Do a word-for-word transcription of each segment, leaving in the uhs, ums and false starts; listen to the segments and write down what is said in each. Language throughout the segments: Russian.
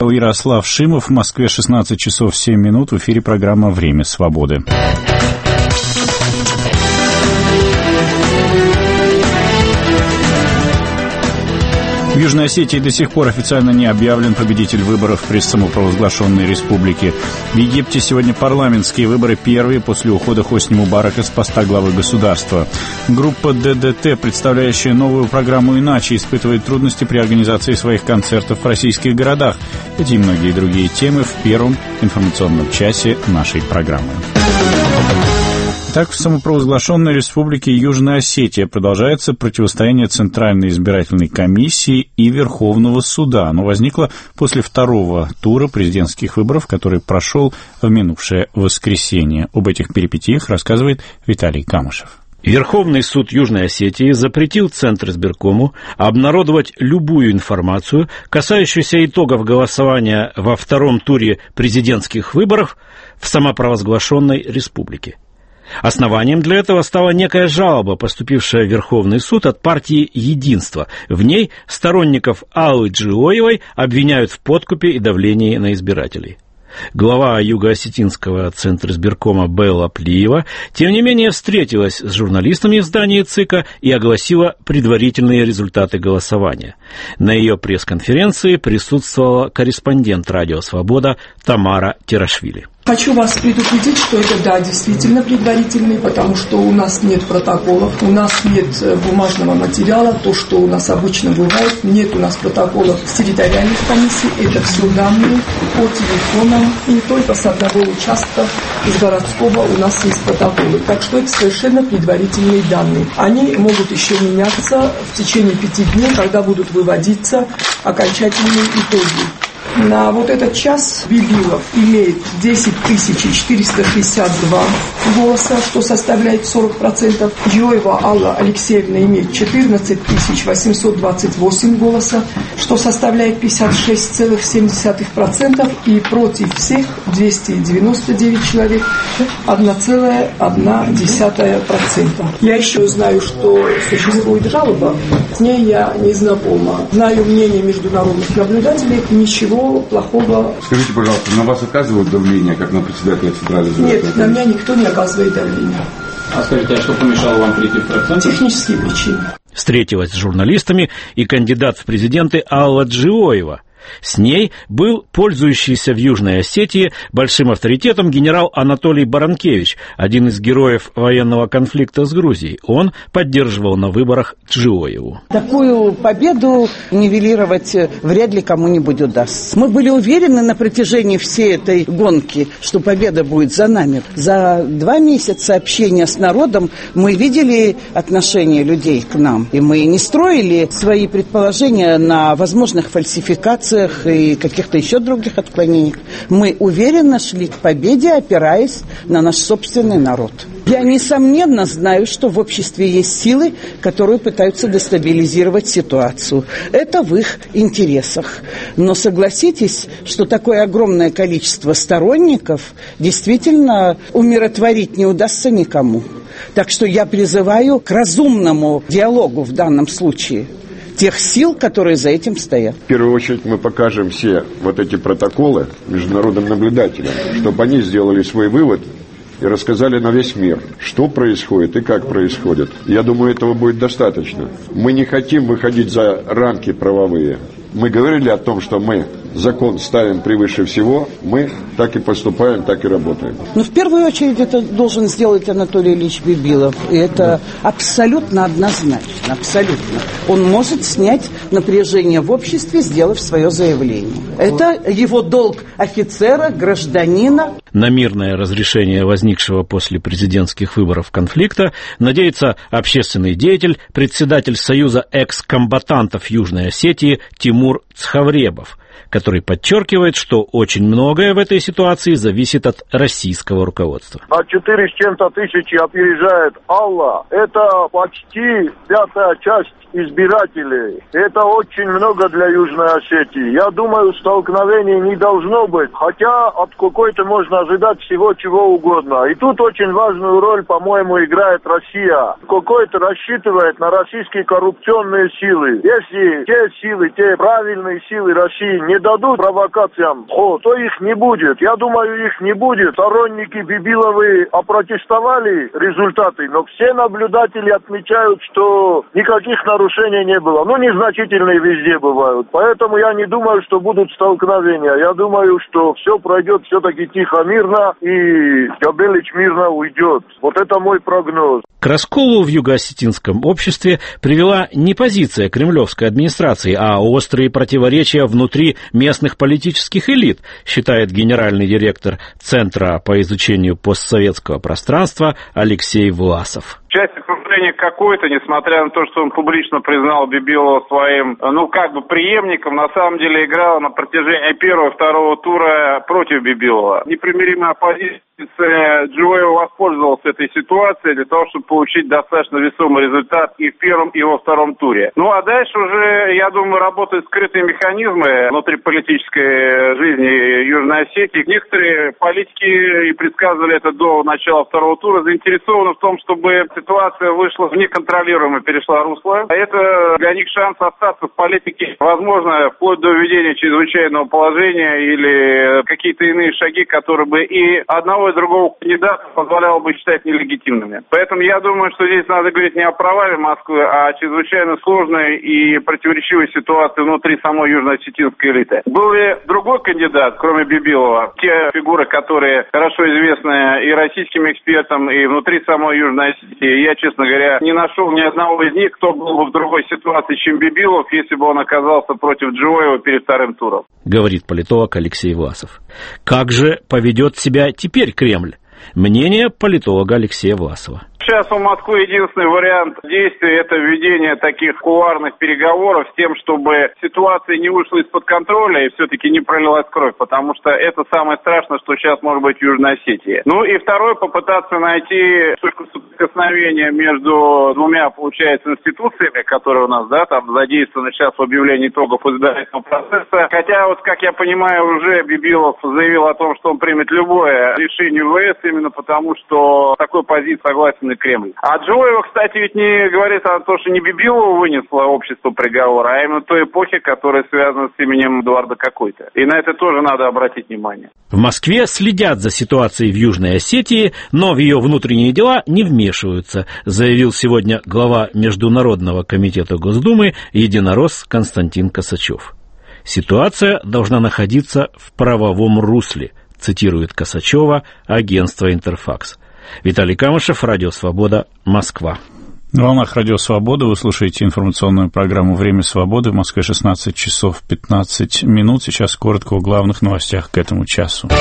рассказывал Ярослав Шимов. В Москве шестнадцать часов семь минут. В эфире программа «Время свободы». В Южной Осетии до сих пор официально не объявлен победитель выборов при самопровозглашенной республике. В Египте сегодня парламентские выборы, первые после ухода Хосни Мубарака с поста главы государства. Группа ДДТ, представляющая новую программу «Иначе», испытывает трудности при организации своих концертов в российских городах. Эти и многие другие темы в первом информационном часе нашей программы. Так, в самопровозглашенной республике Южная Осетия продолжается противостояние Центральной избирательной комиссии и Верховного суда. Оно возникло после второго тура президентских выборов, который прошел в минувшее воскресенье. Об этих перипетиях рассказывает Виталий Камышев. Верховный суд Южной Осетии запретил Центризбиркому обнародовать любую информацию, касающуюся итогов голосования во втором туре президентских выборов в самопровозглашенной республике. Основанием для этого стала некая жалоба, поступившая в Верховный суд от партии «Единство». В ней сторонников Аллы Джиоевой обвиняют в подкупе и давлении на избирателей. Глава юго-осетинского Центризбиркома Белла Плиева, тем не менее, встретилась с журналистами в здании ЦИКа и огласила предварительные результаты голосования. На ее пресс-конференции присутствовала корреспондент «Радио Свобода» Тамара Терашвили. Хочу вас предупредить, что это, да, действительно предварительный, потому что у нас нет протоколов, у нас нет бумажного материала, то, что у нас обычно бывает, нет у нас протоколов с территориальных комиссий, это все данные по телефонам, и не только с одного участка, из городского у нас есть протоколы. Так что это совершенно предварительные данные. Они могут еще меняться в течение пяти дней, когда будут выводиться окончательные итоги. На вот этот час Бибилов имеет десять тысяч четыреста шестьдесят два голоса, что составляет сорок процентов. Джиоева Алла Алексеевна имеет четырнадцать тысяч восемьсот двадцать восемь голоса, что составляет пятьдесят шесть целых семь десятых процента. И против всех двести девяносто девять человек, одна целая одна десятая процента. Я еще знаю, что существует жалоба, с ней я не знакома. Знаю мнение международных наблюдателей, ничего плохого. Скажите, пожалуйста, на вас оказывают давление, как на председателя Центральной избирательной комиссии? Нет, на меня никто не оказывает давления. А скажите, а что помешало вам прийти в процент? Технические причины. Встретилась с журналистами и кандидат в президенты Алла Джиоева. С ней был пользующийся в Южной Осетии большим авторитетом генерал Анатолий Баранкевич, один из героев военного конфликта с Грузией. Он поддерживал на выборах Джиоеву. Такую победу нивелировать вряд ли кому-нибудь удастся. Мы были уверены на протяжении всей этой гонки, что победа будет за нами. За два месяца общения с народом мы видели отношение людей к нам. И мы не строили свои предположения на возможных фальсификациях и каких-то еще других отклонениях. Мы уверенно шли к победе, опираясь на наш собственный народ. Я, несомненно, знаю, что в обществе есть силы, которые пытаются дестабилизировать ситуацию. Это в их интересах. Но согласитесь, что такое огромное количество сторонников действительно умиротворить не удастся никому. Так что я призываю к разумному диалогу в данном случае тех сил, которые за этим стоят. В первую очередь мы покажем все вот эти протоколы международным наблюдателям, чтобы они сделали свой вывод и рассказали на весь мир, что происходит и как происходит. Я думаю, этого будет достаточно. Мы не хотим выходить за рамки правовые. Мы говорили о том, что мы закон ставим превыше всего, мы так и поступаем, так и работаем. Но в первую очередь это должен сделать Анатолий Ильич Бибилов. И это абсолютно однозначно, абсолютно. Он может снять напряжение в обществе, сделав свое заявление. Это его долг офицера, гражданина. На мирное разрешение возникшего после президентских выборов конфликта надеется общественный деятель, председатель Союза экс-комбатантов Южной Осетии Тимур Цхавребов, который подчеркивает, что очень многое в этой ситуации зависит от российского руководства. На четыре с чем-то тысячи опережает Алла. Это почти пятая часть избирателей. Это очень много для Южной Осетии. Я думаю, столкновений не должно быть, хотя от какой-то можно ожидать всего чего угодно. И тут очень важную роль, по-моему, играет Россия. Какой-то рассчитывает на российские коррупционные силы. Если те силы, те правильные силы России не дадут провокациям ход, то их не будет. Я думаю, их не будет. Сторонники Бибиловы опротестовали результаты, но все наблюдатели отмечают, что никаких нарушений не было. Ну, незначительные везде бывают. Поэтому я не думаю, что будут столкновения. Я думаю, что все пройдет все-таки тихо, мирно, и Габелич мирно уйдет. Вот это мой прогноз. К расколу в юго-осетинском обществе привела не позиция кремлевской администрации, а острые противоречия внутри местных политических элит, считает генеральный директор Центра по изучению постсоветского пространства Алексей Власов. Часть окружения какой-то, несмотря на то, что он публично признал Бибилова своим, ну, как бы преемником, на самом деле играл на протяжении первого и второго тура против Бибилова. Непримиримая оппозиция Джоева воспользовался этой ситуацией для того, чтобы получить достаточно весомый результат и в первом, и во втором туре. Ну, а дальше уже, я думаю, работают скрытые механизмы внутриполитической жизни Южной Осетии. Некоторые политики, и предсказывали это до начала второго тура, заинтересованы в том, чтобы ситуация вышла в неконтролируемое, перешла русло. Это для них шанс остаться в политике, возможно, вплоть до введения чрезвычайного положения или какие-то иные шаги, которые бы и одного и другого кандидата позволяло бы считать нелегитимными. Поэтому я думаю, что здесь надо говорить не о провале Москвы, а о чрезвычайно сложной и противоречивой ситуации внутри самой южно-осетинской элиты. Был ли другой кандидат, кроме Бибилова? Те фигуры, которые хорошо известны и российским экспертам, и внутри самой Южной Осетии, я, честно говоря, не нашел ни одного из них, кто был бы в другой ситуации, чем Бибилов, если бы он оказался против Джоева перед вторым туром. Говорит политолог Алексей Власов. Как же поведет себя теперь Кремль? Мнение политолога Алексея Власова. Сейчас у Москвы единственный вариант действий – это введение таких кулуарных переговоров с тем, чтобы ситуация не вышла из-под контроля и все-таки не пролилась кровь, потому что это самое страшное, что сейчас может быть в Южной Осетии. Ну и второе – попытаться найти точку соприкосновения между двумя, получается, институциями, которые у нас, да, там задействованы сейчас в объявлении итогов избирательного процесса. Хотя, вот как я понимаю, уже Бибилов заявил о том, что он примет любое решение ВС, именно потому, что такой позиции согласен и Кремль. А Джоева, кстати, ведь не говорит о том, что не Бибилова вынесла общество приговор, а именно той эпохи, которая связана с именем Эдуарда Какой-то. И на это тоже надо обратить внимание. В Москве следят за ситуацией в Южной Осетии, но в ее внутренние дела не вмешиваются, заявил сегодня глава Международного комитета Госдумы единоросс Константин Косачев. Ситуация должна находиться в правовом русле, цитирует Косачева агентство «Интерфакс». Виталий Камышев, Радио Свобода, Москва. На волнах Радио Свобода вы слушаете информационную программу «Время свободы». В Москве шестнадцать часов пятнадцать минут. Сейчас коротко о главных новостях к этому часу.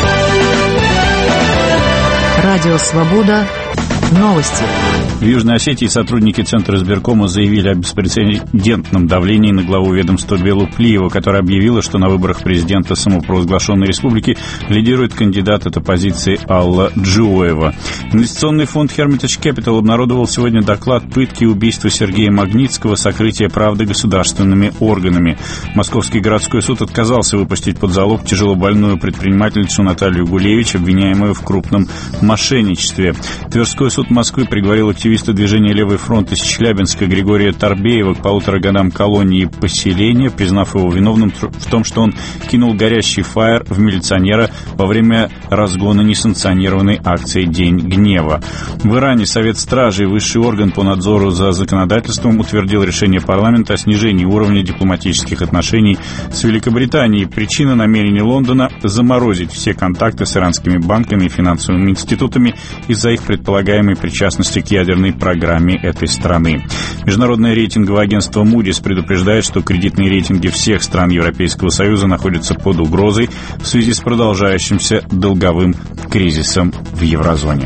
Радио Свобода. Новости. В Южной Осетии сотрудники Центра избиркома заявили о беспрецедентном давлении на главу ведомства Белу Плиеву, которая объявила, что на выборах президента самопровозглашенной республики лидирует кандидат от оппозиции Алла Джоева. Инвестиционный фонд Hermitage Capital обнародовал сегодня доклад «Пытки и убийства Сергея Магнитского. Сокрытие правды государственными органами». Московский городской суд отказался выпустить под залог тяжелобольную предпринимательницу Наталью Гулевич, обвиняемую в крупном мошенничестве. Тверской суд Москвы приговорил активиста движения «Левый фронт» из Челябинска Григория Торбеева к полутора годам колонии поселения, признав его виновным в том, что он кинул горящий фаер в милиционера во время разгона несанкционированной акции «День гнева». В Иране Совет Стражей, высший орган по надзору за законодательством, утвердил решение парламента о снижении уровня дипломатических отношений с Великобританией. Причина намерений Лондона – заморозить все контакты с иранскими банками и финансовыми институтами из-за их предполагаемой причастности к ядерной программе этой страны. Международное рейтинговое агентство Moody's предупреждает, что кредитные рейтинги всех стран Европейского Союза находятся под угрозой в связи с продолжающимся долговым кризисом в еврозоне.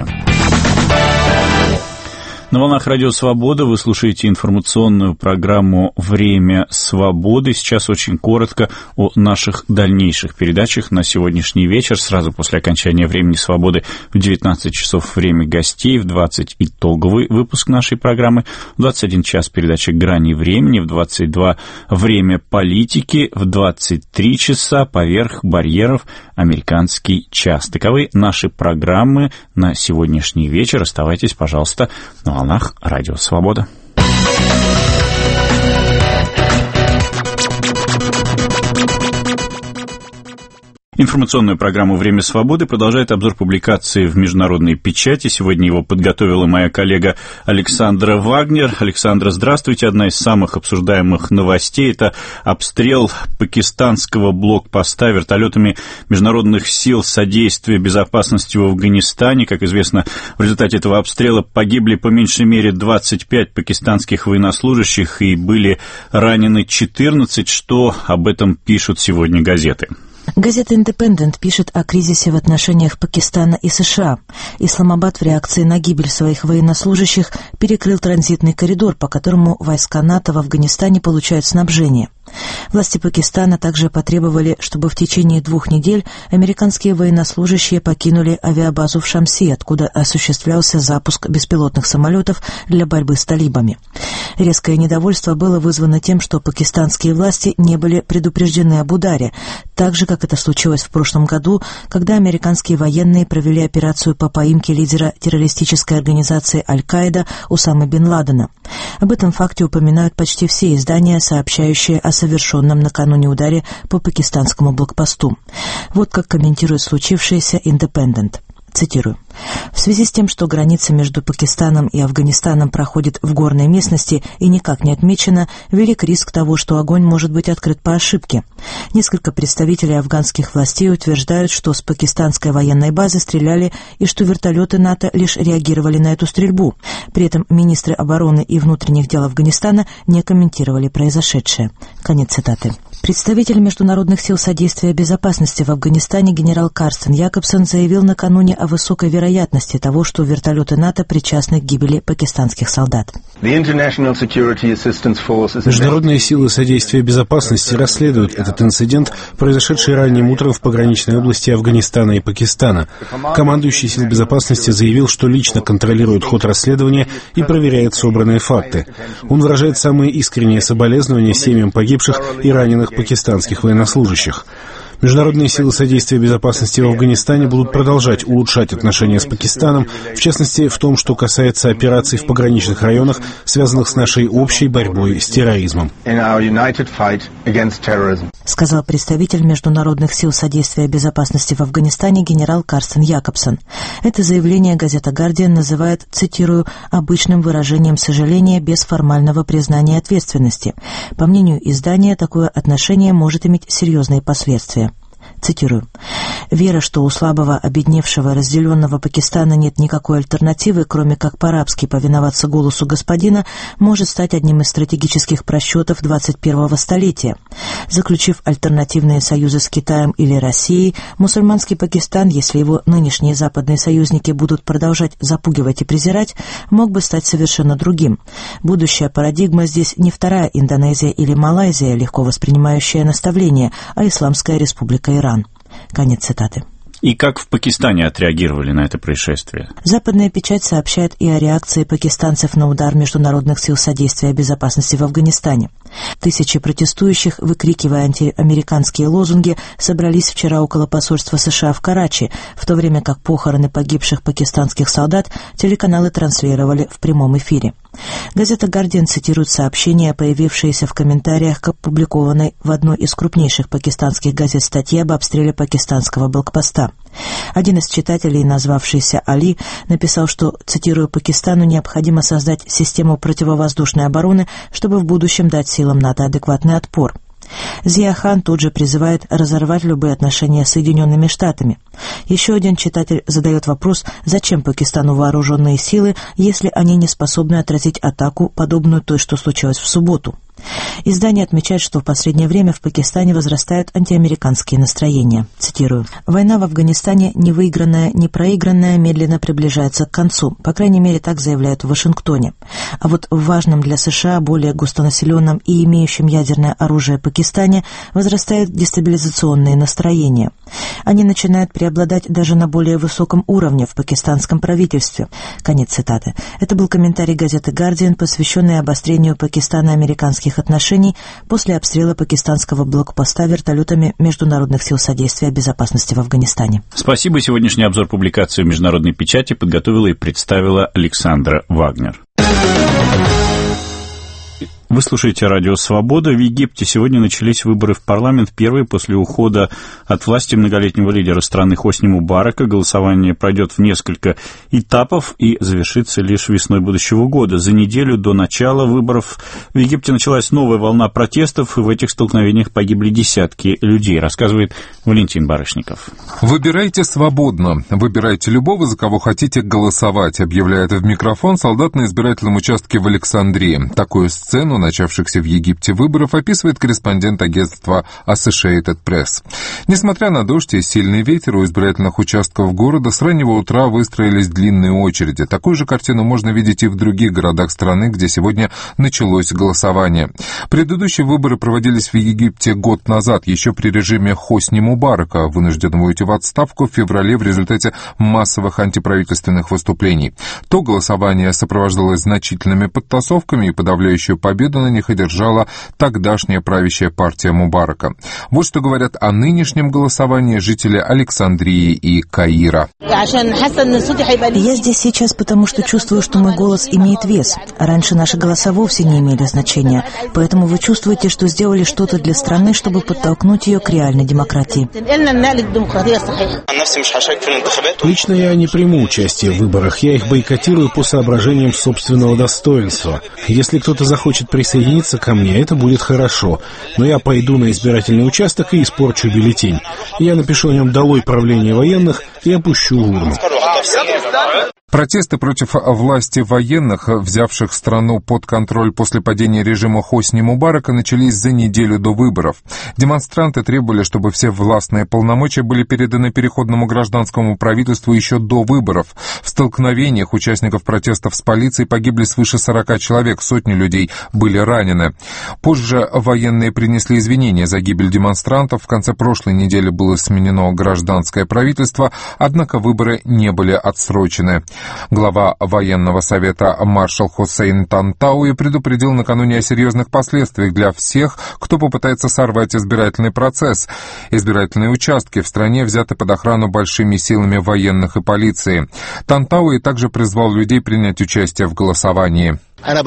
На волнах Радио Свобода вы слушаете информационную программу «Время свободы». Сейчас очень коротко о наших дальнейших передачах на сегодняшний вечер. Сразу после окончания «Времени свободы» в девятнадцать часов время гостей, в двадцать итоговый выпуск нашей программы, в двадцать один час передача «Грани времени», в двадцать два время политики, в двадцать три часа поверх барьеров американский час. Таковы наши программы на сегодняшний вечер. Оставайтесь, пожалуйста, на волнах Радио Свобода. Информационную программу «Время свободы» продолжает обзор публикации в международной печати. Сегодня его подготовила моя коллега Александра Вагнер. Александра, здравствуйте. Одна из самых обсуждаемых новостей – это обстрел пакистанского блокпоста вертолетами международных сил содействия безопасности в Афганистане. Как известно, в результате этого обстрела погибли по меньшей мере двадцать пять пакистанских военнослужащих и были ранены четырнадцать. Что об этом пишут сегодня газеты? Газета «Индепендент» пишет о кризисе в отношениях Пакистана и США. Исламабад в реакции на гибель своих военнослужащих перекрыл транзитный коридор, по которому войска НАТО в Афганистане получают снабжение. Власти Пакистана также потребовали, чтобы в течение двух недель американские военнослужащие покинули авиабазу в Шамси, откуда осуществлялся запуск беспилотных самолетов для борьбы с талибами. Резкое недовольство было вызвано тем, что пакистанские власти не были предупреждены об ударе, так же, как это случилось в прошлом году, когда американские военные провели операцию по поимке лидера террористической организации Аль-Каида Усамы бен Ладена. Об этом факте упоминают почти все издания, сообщающие о совершенном накануне ударе по пакистанскому блокпосту. Вот как комментирует случившееся «Индепендент». Цитирую. «В связи с тем, что граница между Пакистаном и Афганистаном проходит в горной местности и никак не отмечена, велик риск того, что огонь может быть открыт по ошибке. Несколько представителей афганских властей утверждают, что с пакистанской военной базы стреляли и что вертолеты НАТО лишь реагировали на эту стрельбу. При этом министры обороны и внутренних дел Афганистана не комментировали произошедшее». Конец цитаты. Представитель Международных сил содействия безопасности в Афганистане генерал Карстен Якобсон заявил накануне о высокой вероятности того, что вертолеты НАТО причастны к гибели пакистанских солдат. Международные силы содействия безопасности расследуют этот инцидент, произошедший ранним утром в пограничной области Афганистана и Пакистана. Командующий сил безопасности заявил, что лично контролирует ход расследования и проверяет собранные факты. Он выражает самые искренние соболезнования семьям погибших и раненых пакистанских военнослужащих. Международные силы содействия безопасности в Афганистане будут продолжать улучшать отношения с Пакистаном, в частности, в том, что касается операций в пограничных районах, связанных с нашей общей борьбой с терроризмом. Сказал представитель Международных сил содействия безопасности в Афганистане генерал Карстен Якобсон. Это заявление газета «Гардиан» называет, цитирую, «обычным выражением сожаления без формального признания ответственности». По мнению издания, такое отношение может иметь серьезные последствия. Цитирую. «Вера, что у слабого, обедневшего, разделенного Пакистана нет никакой альтернативы, кроме как по-рабски повиноваться голосу господина, может стать одним из стратегических просчетов двадцать первого столетия. Заключив альтернативные союзы с Китаем или Россией, мусульманский Пакистан, если его нынешние западные союзники будут продолжать запугивать и презирать, мог бы стать совершенно другим. Будущая парадигма здесь не вторая Индонезия или Малайзия, легко воспринимающая наставления, а Исламская республика Иран». Конец цитаты. И как в Пакистане отреагировали на это происшествие? Западная печать сообщает и о реакции пакистанцев на удар Международных сил содействия безопасности в Афганистане. Тысячи протестующих, выкрикивая антиамериканские лозунги, собрались вчера около посольства США в Карачи, в то время как похороны погибших пакистанских солдат телеканалы транслировали в прямом эфире. Газета «Гардиан» цитирует сообщение, появившееся в комментариях к опубликованной в одной из крупнейших пакистанских газет статье об обстреле пакистанского блокпоста. Один из читателей, назвавшийся Али, написал, что, цитирую, «Пакистану необходимо создать систему противовоздушной обороны, чтобы в будущем дать силам НАТО адекватный отпор». Зия Хан тут же призывает разорвать любые отношения с Соединенными Штатами. Еще один читатель задает вопрос, зачем Пакистану вооруженные силы, если они не способны отразить атаку, подобную той, что случилось в субботу. Издание отмечает, что в последнее время в Пакистане возрастают антиамериканские настроения. Цитирую. «Война в Афганистане, не выигранная, не проигранная, медленно приближается к концу. По крайней мере, так заявляют в Вашингтоне. А вот в важном для США, более густонаселенном и имеющем ядерное оружие Пакистане возрастают дестабилизационные настроения. Они начинают преобладать даже на более высоком уровне в пакистанском правительстве». Конец цитаты. Это был комментарий газеты «Гардиан», посвященный обострению Пакистано-американских отношений после обстрела пакистанского блокпоста вертолетами Международных сил содействия безопасности в Афганистане. Спасибо. Сегодняшний обзор публикации в международной печати подготовила и представила Александра Вагнер. Вы слушаете «Радио Свобода». В Египте сегодня начались выборы в парламент, первые после ухода от власти многолетнего лидера страны Хосни Мубарака. Голосование пройдет в несколько этапов и завершится лишь весной будущего года. За неделю до начала выборов в Египте началась новая волна протестов, и в этих столкновениях погибли десятки людей, рассказывает Валентин Барышников. «Выбирайте свободно. Выбирайте любого, за кого хотите голосовать», объявляет в микрофон солдат на избирательном участке в Александрии. Такую сцену начавшихся в Египте выборов описывает корреспондент агентства Associated Press. Несмотря на дождь и сильный ветер, у избирательных участков города с раннего утра выстроились длинные очереди. Такую же картину можно видеть и в других городах страны, где сегодня началось голосование. Предыдущие выборы проводились в Египте год назад, еще при режиме Хосни Мубарака, вынужденного уйти в отставку в феврале в результате массовых антиправительственных выступлений. То голосование сопровождалось значительными подтасовками, и подавляющую победу на них одержала тогдашняя правящая партия Мубарака. Вот что говорят о нынешнем голосовании жители Александрии и Каира. Я здесь сейчас потому, что чувствую, что мой голос имеет вес. Раньше наши голоса вовсе не имели значения. Поэтому вы чувствуете, что сделали что-то для страны, чтобы подтолкнуть ее к реальной демократии. Лично я не приму участие в выборах. Я их бойкотирую по соображениям собственного достоинства. Если кто-то захочет присоединиться ко мне, это будет хорошо. Но я пойду на избирательный участок и испорчу бюллетень. Я напишу о нем «Долой правление военных» и опущу в урну. Протесты против власти военных, взявших страну под контроль после падения режима Хосни Мубарака, начались за неделю до выборов. Демонстранты требовали, чтобы все властные полномочия были переданы переходному гражданскому правительству еще до выборов. В столкновениях участников протестов с полицией погибли свыше сорока человек, сотни людей были ранены. Позже военные принесли извинения за гибель демонстрантов. В конце прошлой недели было сменено гражданское правительство, однако выборы не были отсрочены. Глава военного совета маршал Хусейн Тантауи предупредил накануне о серьезных последствиях для всех, кто попытается сорвать избирательный процесс. Избирательные участки в стране взяты под охрану большими силами военных и полиции. Тантауи также призвал людей принять участие в голосовании.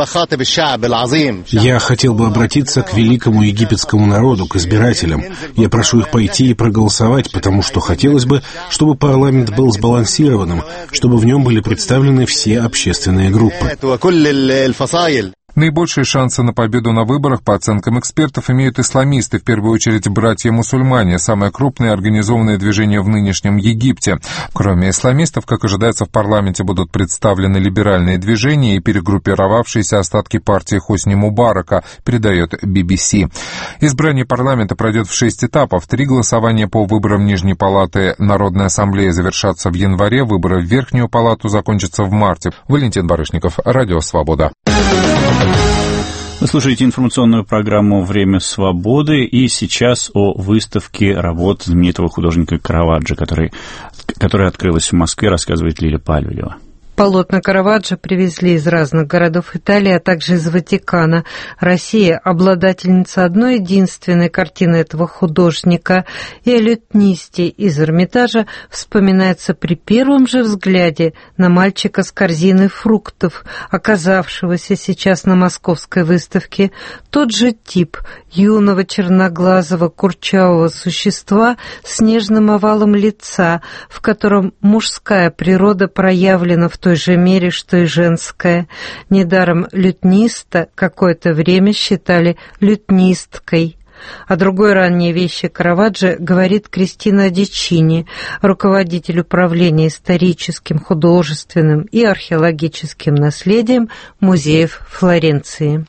Я хотел бы обратиться к великому египетскому народу, к избирателям. Я прошу их пойти и проголосовать, потому что хотелось бы, чтобы парламент был сбалансированным, чтобы в нем были представлены все общественные группы. Наибольшие шансы на победу на выборах, по оценкам экспертов, имеют исламисты, в первую очередь братья-мусульмане, самое крупное организованное движение в нынешнем Египте. Кроме исламистов, как ожидается, в парламенте будут представлены либеральные движения и перегруппировавшиеся остатки партии Хосни Мубарака, передает би би си. Избрание парламента пройдет в шесть этапов. Три голосования по выборам Нижней палаты Народной ассамблеи завершатся в январе, выборы в Верхнюю палату закончатся в марте. Валентин Барышников, Радио Свобода. Вы слушаете информационную программу «Время свободы», и сейчас о выставке работ знаменитого художника Караваджо, который, которая открылась в Москве, рассказывает Лиля Пальвелева. Полотна Караваджо привезли из разных городов Италии, а также из Ватикана. Россия – обладательница одной единственной картины этого художника, и о лютнисте из Эрмитажа вспоминается при первом же взгляде на мальчика с корзиной фруктов, оказавшегося сейчас на московской выставке. Тот же тип юного черноглазого курчавого существа с нежным овалом лица, в котором мужская природа проявлена в той же мере, что и женская. Недаром лютниста какое-то время считали лютнисткой. О другой ранней вещи Караваджо говорит Кристина Дичини, руководитель управления историческим, художественным и археологическим наследием музеев Флоренции.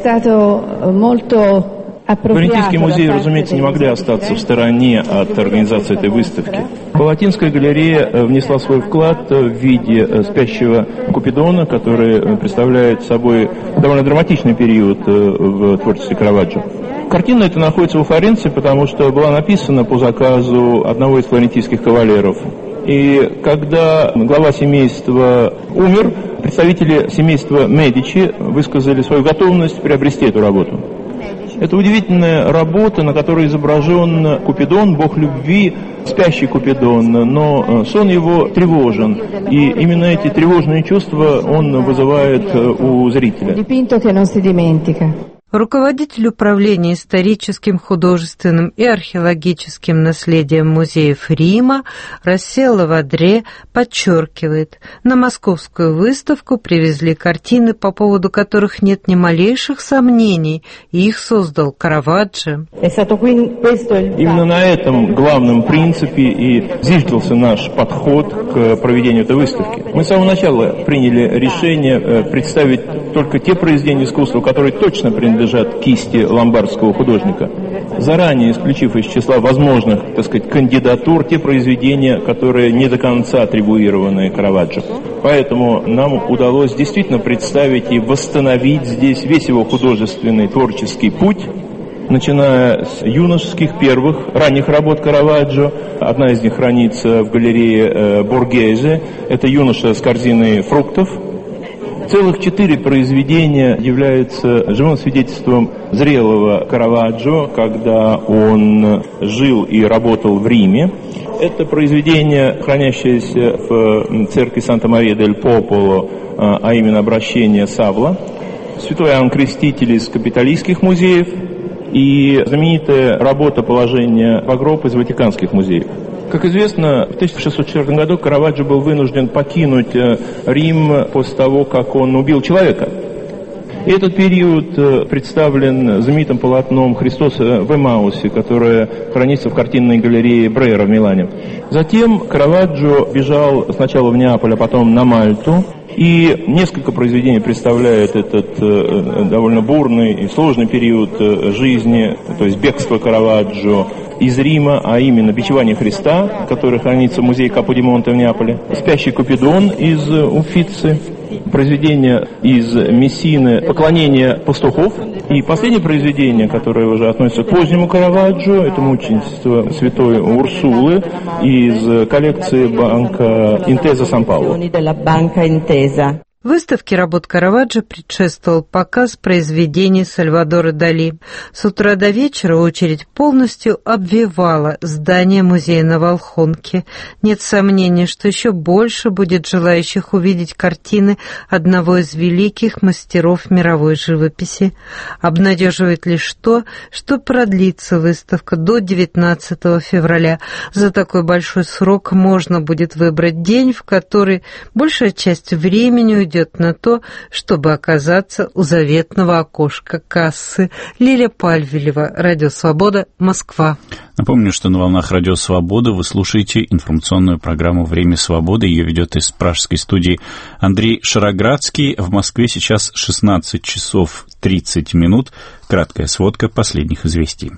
Флорентийские музеи, разумеется, не могли остаться в стороне от организации этой выставки. Палатинская галерея внесла свой вклад в виде спящего Купидона, который представляет собой довольно драматичный период в творчестве Караваджо. Картина эта находится во Флоренции, потому что была написана по заказу одного из флорентийских кавалеров. И когда глава семейства умер, представители семейства Медичи высказали свою готовность приобрести эту работу. Это удивительная работа, на которой изображен Купидон, бог любви, спящий Купидон, но сон его тревожен, и именно эти тревожные чувства он вызывает у зрителя. Руководитель управления историческим, художественным и археологическим наследием музеев Рима Расселло Вадре подчеркивает, на московскую выставку привезли картины, по поводу которых нет ни малейших сомнений, и их создал Караваджо. Именно на этом главном принципе и зиждился наш подход к проведению этой выставки. Мы с самого начала приняли решение представить только те произведения искусства, которые точно принадлежат лежат кисти ломбардского художника, заранее исключив из числа возможных, так сказать, кандидатур те произведения, которые не до конца атрибуированы Караваджо. Поэтому нам удалось действительно представить и восстановить здесь весь его художественный творческий путь, начиная с юношеских первых ранних работ Караваджо. Одна из них хранится в галерее Боргезе. Это юноша с корзиной фруктов. Целых четыре произведения являются живым свидетельством зрелого Караваджо, когда он жил и работал в Риме. Это произведение, хранящееся в церкви Санта-Мария-дель-Пополо, а именно обращение Савла, святой Иоанн Креститель из капитолийских музеев и знаменитая работа «Положение в гроб» из ватиканских музеев. Как известно, в тысяча шестьсот четвёртом году Караваджо был вынужден покинуть Рим после того, как он убил человека. И этот период представлен знаменитым полотном «Христос в Эммаусе», которое хранится в картинной галерее Брейра в Милане. Затем Караваджо бежал сначала в Неаполь, а потом на Мальту. И несколько произведений представляет этот э, довольно бурный и сложный период э, жизни, то есть бегство Караваджо из Рима, а именно «Бичевание Христа», который хранится в музее Каподимонте в Неаполе, «Спящий Купидон» из э, Уффици, произведение из Мессины «Поклонение пастухов». И последнее произведение, которое уже относится к позднему Караваджо, это мученичество святой Урсулы из коллекции банка Интеза Сан-Пауло. Выставке работ Караваджо предшествовал показ произведений Сальвадора Дали. С утра до вечера очередь полностью обвивала здание музея на Волхонке. Нет сомнения, что еще больше будет желающих увидеть картины одного из великих мастеров мировой живописи. Обнадеживает лишь то, что продлится выставка до девятнадцатого февраля. За такой большой срок можно будет выбрать день, в который большая часть времени уйдет на то, чтобы оказаться у заветного окошка кассы. Лиля Пальвелева, Радио Свобода, Москва. Напомню, что на волнах Радио Свобода вы слушаете информационную программу «Время свободы». Ее ведет из пражской студии Андрей Шароградский. В Москве сейчас шестнадцать часов тридцать минут. Краткая сводка последних известий.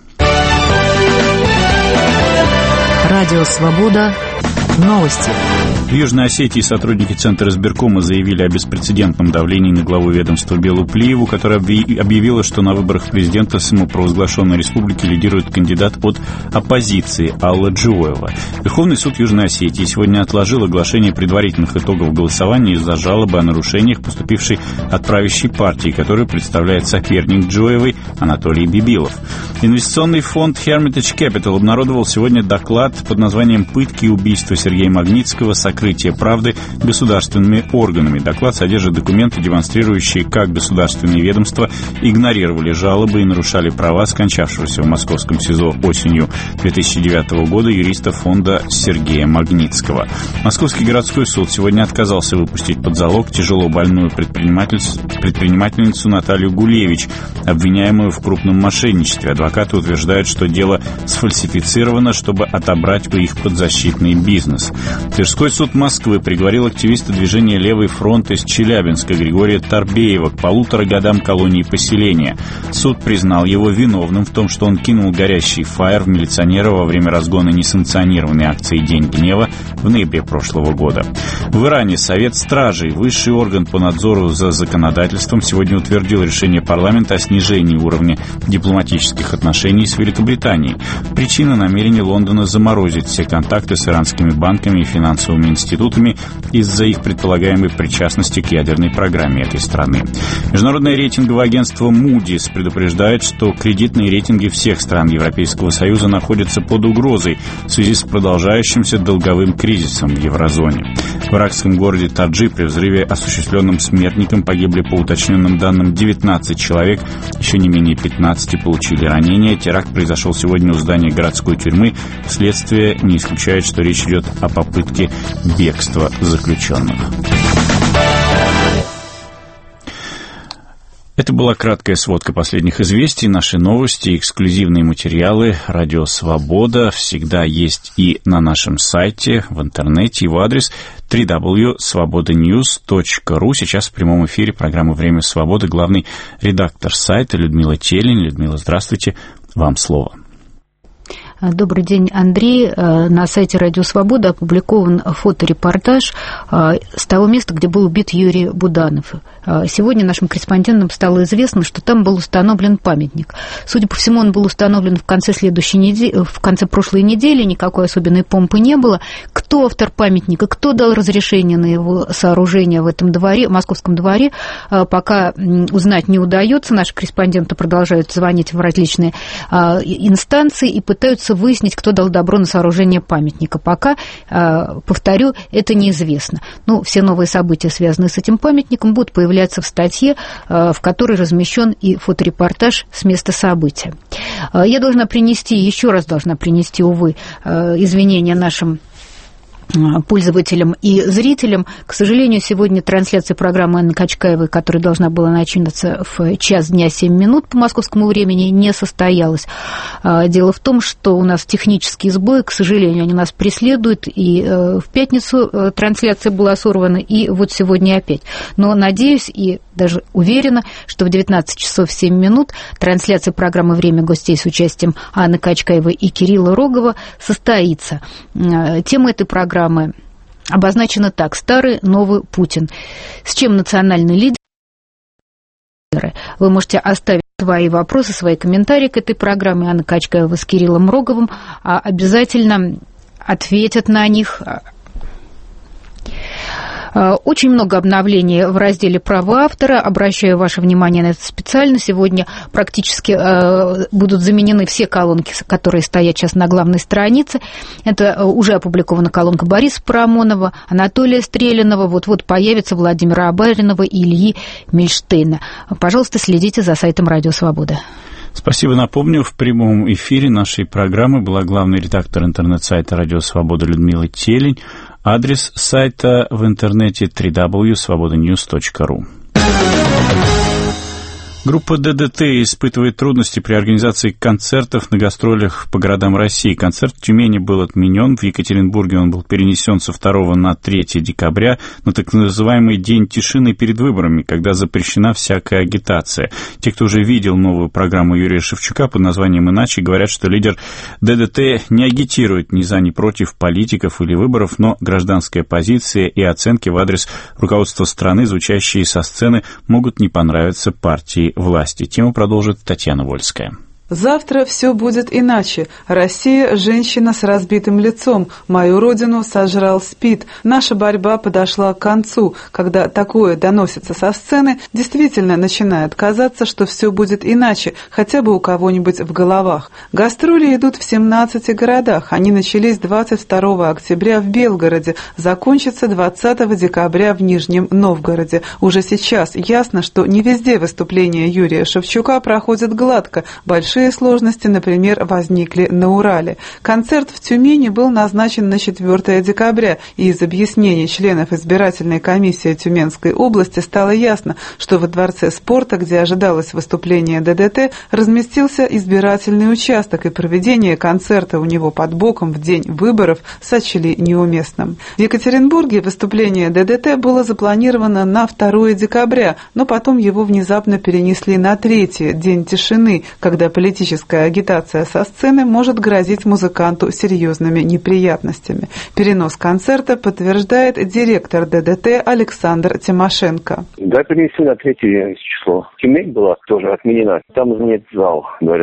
Радио Свобода. Новости. В Южной Осетии сотрудники Центра избиркома заявили о беспрецедентном давлении на главу ведомства Белу Плиеву, которая объявила, что на выборах президента самопровозглашенной республики лидирует кандидат от оппозиции Алла Джуоева. Верховный суд Южной Осетии сегодня отложил оглашение предварительных итогов голосования из-за жалобы о нарушениях, поступившей от правящей партии, которую представляет соперник Джуоевой Анатолий Бибилов. Инвестиционный фонд Hermitage Capital обнародовал сегодня доклад под названием «Пытки и убийства Сергея Магнитского. Сокрытие правды государственными органами». Доклад содержит документы, демонстрирующие, как государственные ведомства игнорировали жалобы и нарушали права скончавшегося в московском СИЗО осенью две тысячи девятого года юриста фонда Сергея Магнитского. Московский городской суд сегодня отказался выпустить под залог тяжело больную предпринимательницу, предпринимательницу Наталью Гулевич, обвиняемую в крупном мошенничестве. Адвокаты утверждают, что дело сфальсифицировано, чтобы отобрать у их подзащитный бизнес. Тверской суд Москвы приговорил активиста движения «Левый фронт» из Челябинска Григория Торбеева к полутора годам колонии поселения. Суд признал его виновным в том, что он кинул горящий фаер в милиционера во время разгона несанкционированной акции «День гнева» в ноябре прошлого года. В Иране Совет стражей, высший орган по надзору за законодательством, сегодня утвердил решение парламента о снижении уровня дипломатических отношений с Великобританией. Причина — намерения Лондона заморозить все контакты с иранскими банками и финансовыми институтами из-за их предполагаемой причастности к ядерной программе этой страны. Международное рейтинговое агентство Moody's предупреждает, что кредитные рейтинги всех стран Европейского Союза находятся под угрозой в связи с продолжающимся долговым кризисом в еврозоне. В иракском городе Таджи при взрыве, осуществленном смертником, погибли по уточненным данным девятнадцать человек, еще не менее пятнадцати получили ранения. Теракт произошел сегодня у здания городской тюрьмы. Следствие не исключает, что речь идет о попытке бегства заключенных. Это была краткая сводка последних известий. Наши новости, эксклюзивные материалы «Радио Свобода» всегда есть и на нашем сайте, в интернете. Его адрес дабл ю дабл ю дабл ю точка свобода ньюс точка ру. Сейчас в прямом эфире программы «Время свободы» главный редактор сайта Людмила Телень. Людмила, здравствуйте. Вам слово. Добрый день, Андрей. На сайте «Радио Свобода» опубликован фоторепортаж с того места, где был убит Юрий Буданов. Сегодня нашим корреспондентам стало известно, что там был установлен памятник. Судя по всему, он был установлен в конце следующей недели, в конце прошлой недели, никакой особенной помпы не было. Кто автор памятника, кто дал разрешение на его сооружение в этом дворе, в Московском дворе, пока узнать не удается. Наши корреспонденты продолжают звонить в различные инстанции и пытаются выяснить, кто дал добро на сооружение памятника. Пока, повторю, это неизвестно. Ну, все новые события, связанные с этим памятником, будут появляться в статье, в которой размещен и фоторепортаж с места события. Я должна принести, еще раз должна принести, увы, извинения нашим пользователям и зрителям. К сожалению, сегодня трансляция программы Анны Качкаевой, которая должна была начинаться в час дня семь минут по московскому времени, не состоялась. Дело в том, что у нас технические сбои, к сожалению, они нас преследуют, и в пятницу трансляция была сорвана, и вот сегодня опять. Но надеюсь и даже уверена, что в девятнадцать часов семь минут трансляция программы «Время гостей» с участием Анны Качкаевой и Кирилла Рогова состоится. Тема этой программы обозначена так: «Старый, новый Путин». С чем национальный лидер? Вы можете оставить свои вопросы, свои комментарии к этой программе. Анна Качкаева с Кириллом Роговым обязательно ответят на них. Очень много обновлений в разделе «Права автора». Обращаю ваше внимание на это специально. Сегодня практически будут заменены все колонки, которые стоят сейчас на главной странице. Это уже опубликована колонка Бориса Парамонова, Анатолия Стрелянова. Вот-вот появится Владимира Абаринова и Ильи Мильштейна. Пожалуйста, следите за сайтом «Радио Свобода». Спасибо. Напомню, в прямом эфире нашей программы была главный редактор интернет-сайта «Радио Свобода» Людмила Телень. Адрес сайта в интернете дабл ю дабл ю дабл ю точка свобода ньюс точка ру. Группа ДДТ испытывает трудности при организации концертов на гастролях по городам России. Концерт в Тюмени был отменен, в Екатеринбурге он был перенесен со второго на третье декабря на так называемый день тишины перед выборами, когда запрещена всякая агитация. Те, кто уже видел новую программу Юрия Шевчука под названием «Иначе», говорят, что лидер ДДТ не агитирует ни за, ни против политиков или выборов, но гражданская позиция и оценки в адрес руководства страны, звучащие со сцены, могут не понравиться партии власти. Тему продолжит Татьяна Вольская. Завтра все будет иначе. Россия – женщина с разбитым лицом. Мою родину сожрал СПИД. Наша борьба подошла к концу. Когда такое доносится со сцены, действительно начинает казаться, что все будет иначе, хотя бы у кого-нибудь в головах. Гастроли идут в семнадцати городах. Они начались двадцать второго октября в Белгороде, закончатся двадцатого декабря в Нижнем Новгороде. Уже сейчас ясно, что не везде выступления Юрия Шевчука проходят гладко. Большие сложности, например, возникли на Урале. Концерт в Тюмени был назначен на четвёртое декабря, и из объяснений членов избирательной комиссии Тюменской области стало ясно, что во Дворце спорта, где ожидалось выступление ДДТ, разместился избирательный участок, и проведение концерта у него под боком в день выборов сочли неуместным. В Екатеринбурге выступление ДДТ было запланировано на второе декабря, но потом его внезапно перенесли на третье, день тишины, когда политические Политическая агитация со сцены может грозить музыканту серьезными неприятностями. Перенос концерта подтверждает директор ДДТ Александр Тимошенко. Да, перенесли на третье число. Тюмень была тоже отменена. Там нет зала, говорят, спорта.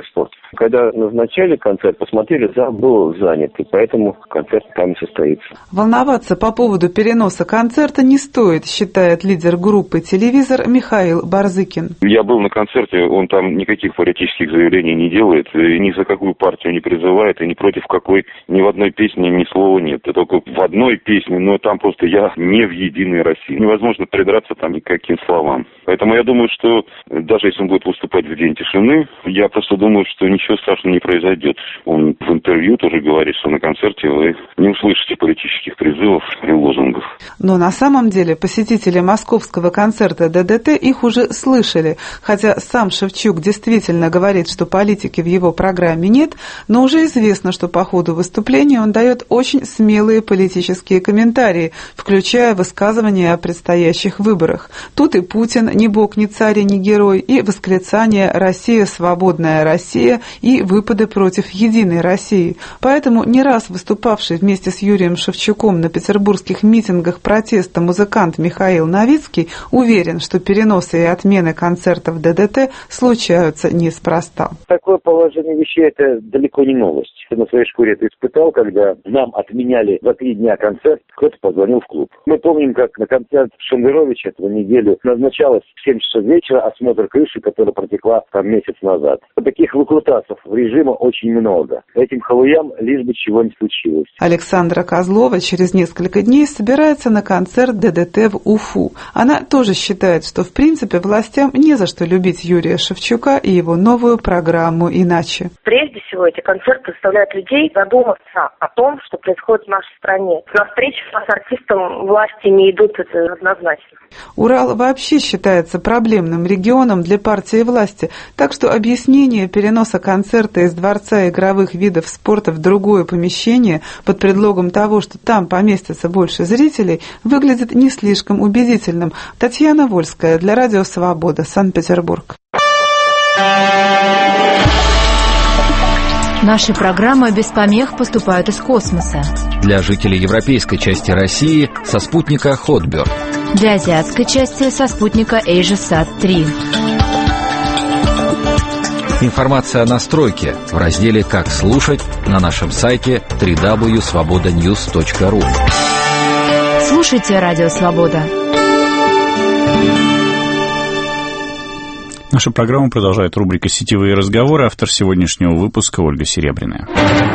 Когда назначали концерт, посмотрели, зал был занят, и поэтому концерт там и состоится. Волноваться по поводу переноса концерта не стоит, считает лидер группы «Телевизор» Михаил Барзыкин. Я был на концерте, он там никаких политических заявлений не делает, ни за какую партию не призывает, и ни против какой, ни в одной песне ни слова нет. Это только в одной песне, но там просто я не в «Единой России». Невозможно придраться там ни к каким словам. Поэтому я думаю, что даже если он будет выступать в День тишины, я просто думаю, что ничего страшного не произойдет. Он в интервью тоже говорит, что на концерте вы не услышите политических призывов и лозунгов. Но на самом деле посетители московского концерта ДДТ их уже слышали. Хотя сам Шевчук действительно говорит, что политики в его программе нет, но уже известно, что по ходу выступления он дает очень смелые политические комментарии, включая высказывания о предстоящих выборах. Тут и Путин, ни бог, ни царь, ни герой, и восклицания «Россия, свободная Россия» и выпады против «Единой России». Поэтому не раз выступавший вместе с Юрием Шевчуком на петербургских митингах протеста музыкант Михаил Новицкий уверен, что переносы и отмены концертов ДДТ случаются неспроста. Такое положение вещей – это далеко не новость. Я на своей шкуре это испытал, когда нам отменяли за три дня концерт, кто-то позвонил в клуб. Мы помним, как на концерт Шендеровича эту неделю назначалось в семь часов вечера осмотр крыши, которая протекла там месяц назад. Таких выкрутасов в режима очень много. Этим халуям лишь бы чего не случилось. Александра Козлова через несколько дней собирается на концерт ДДТ в Уфу. Она тоже считает, что в принципе властям не за что любить Юрия Шевчука и его новую программу «Иначе». Прежде всего, эти концерты заставляют людей задуматься о том, что происходит в нашей стране. На встречу с артистом власти не идут, это однозначно. Урал вообще считается проблемным регионом для партии власти, так что объяснение переноса концерта из Дворца игровых видов спорта в другое помещение под предлогом того, что там поместится больше зрителей, выглядит не слишком убедительным. Татьяна Вольская для Радио Свобода, Санкт-Петербург. Наши программы без помех поступают из космоса. Для жителей европейской части России со спутника Хотберд. Для азиатской части со спутника AsiaSat три. Информация о настройке в разделе «Как слушать» на нашем сайте дабл ю дабл ю дабл ю точка свобода ньюс точка ру. Слушайте Радио Свобода. Наша программа продолжает рубрика «Сетевые разговоры». Автор сегодняшнего выпуска Ольга Серебряная.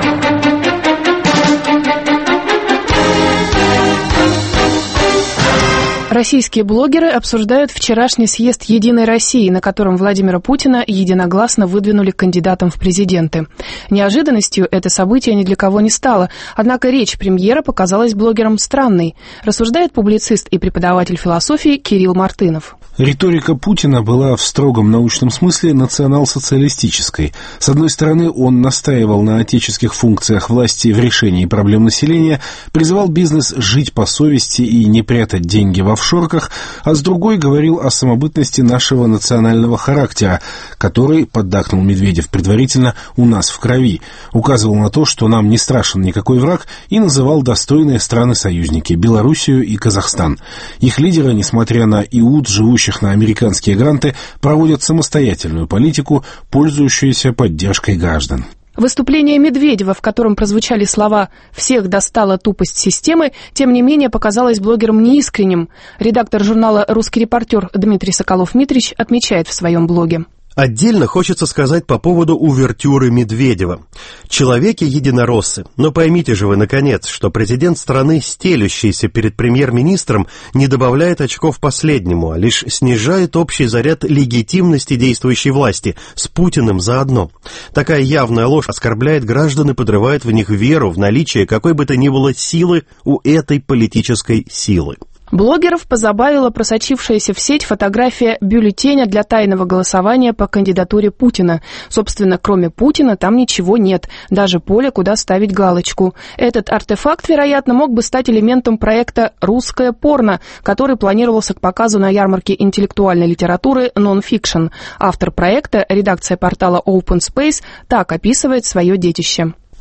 Российские блогеры обсуждают вчерашний съезд «Единой России», на котором Владимира Путина единогласно выдвинули кандидатом в президенты. Неожиданностью это событие ни для кого не стало, однако речь премьера показалась блогерам странной, рассуждает публицист и преподаватель философии Кирилл Мартынов. Риторика Путина была в строгом научном смысле национал-социалистической. С одной стороны, он настаивал на отеческих функциях власти в решении проблем населения, призывал бизнес жить по совести и не прятать деньги в офшорках, а с другой говорил о самобытности нашего национального характера, который, поддакнул Медведев предварительно, у нас в крови, указывал на то, что нам не страшен никакой враг, и называл достойные страны-союзники – Белоруссию и Казахстан. Их лидеры, несмотря на иуд, живущих на американские гранты, проводят самостоятельную политику, пользующуюся поддержкой граждан. Выступление Медведева, в котором прозвучали слова «всех достала тупость системы», тем не менее показалось блогерам неискренним. Редактор журнала «Русский репортер» Дмитрий Соколов-Митрич отмечает в своем блоге. Отдельно хочется сказать по поводу увертюры Медведева. Человеки-единороссы, но поймите же вы, наконец, что президент страны, стелющийся перед премьер-министром, не добавляет очков последнему, а лишь снижает общий заряд легитимности действующей власти, с Путиным заодно. Такая явная ложь оскорбляет граждан и подрывает в них веру в наличие какой бы то ни было силы у этой политической силы. Блогеров позабавила просочившаяся в сеть фотография бюллетеня для тайного голосования по кандидатуре Путина. Собственно, кроме Путина там ничего нет, даже поле, куда ставить галочку. Этот артефакт, вероятно, мог бы стать элементом проекта «Русское порно», который планировался к показу на ярмарке интеллектуальной литературы «Нон-фикшн». Автор проекта, редакция портала Open Space, так описывает свое детище.